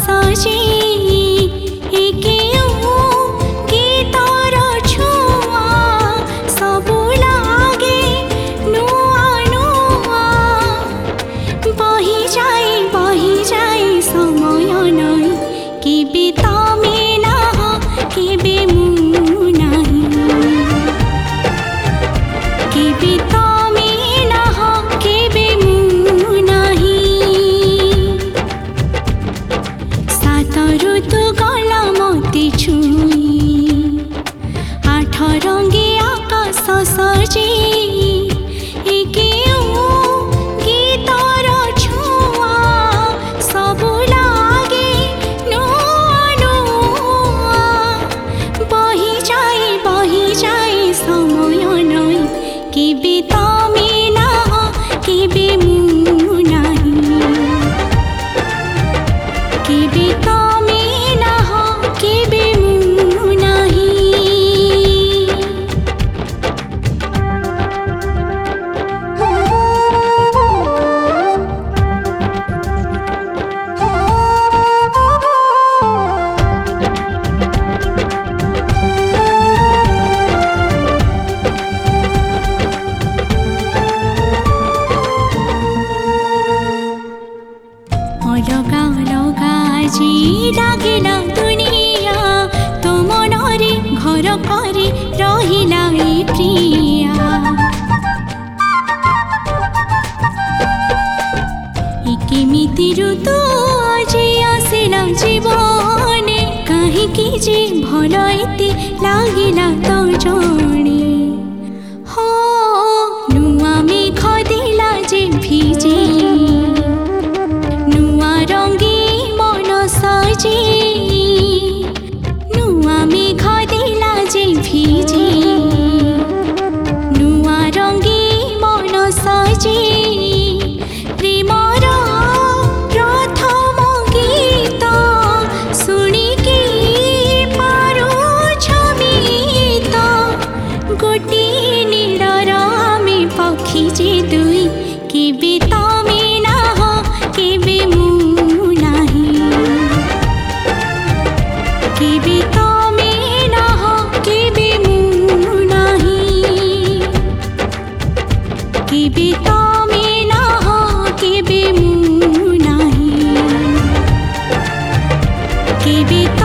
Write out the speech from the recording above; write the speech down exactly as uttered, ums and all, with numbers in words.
सजे गीतर छुआ सबु लागे नुआ नुआ बही जाए बही जाए समय नहीं केबे तमे नाह केबे मु नहीं केबे तमे नाह केबे मु नहीं सात ऋतु गला मते छुई आठ रंगे आकाश सजे गीतर छुआ सबु लागे नुआ नुआ बही जाए बही जाए समय नहीं केबे तमे नाह केबे मु नहीं केबे तमे नाह केबे मु अलगा अलगा जी लागिला दुनिया तो मनरे घर करे रहिला ए प्रिया केमिति ऋतु आज आसिला जीवने काहीकि जे भल एते लागिला तो जणे हो नुआ मेघ दिला जे भिजे नुआ रंगी मन सजे नुआ मेघ दिला जे भिजे नुआ रंगी मन सजे प्रेमर प्रथम गीत शुणिकी पारुछ मित गोटिए नीड़र आमे पक्षी जे दुई केबे तमे नाह केबे मु नहीं केबे तमे नाह केबे मु नहीं केबे तमे नाह केबे मु नहीं केबे